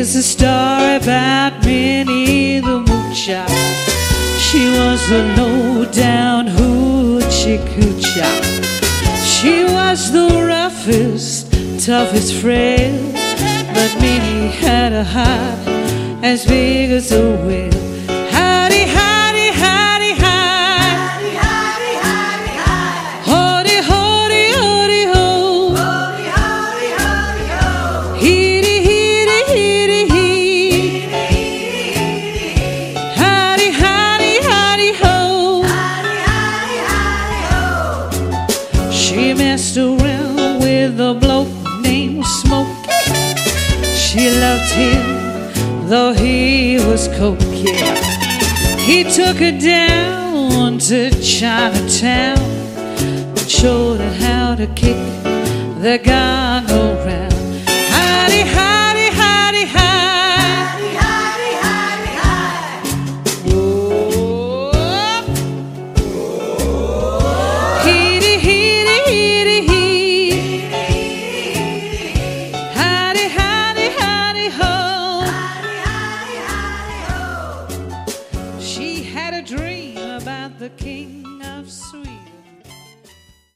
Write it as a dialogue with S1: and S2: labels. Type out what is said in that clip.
S1: is a story about Minnie the Moocher. She was the low-down hoochie coocher. She was the roughest, toughest friend, but Minnie had a heart as big as a whale. Howdy, howdy, howdy, hi.
S2: Howdy, howdy, howdy, hi.
S1: Howdy, howdy, howdy, ho.
S2: Howdy, howdy, howdy, ho.
S1: Heedy, heedy, heedy, hee. Howdy, howdy, howdy, ho.
S2: Howdy, howdy, howdy, ho.
S1: She messed around with a bloke named Smoke. She loved him, though he was coke, yeah. He took her down to Chinatown and showed her how to kick the gun around. Howdy, howdy, howdy, hi.
S2: Howdy, howdy, howdy, hi.
S1: Heedy, heedy, heedy, hee. Howdy, howdy, howdy, ho.
S2: Howdy, howdy, howdy, ho.
S1: She had a dream about the king of Sweden.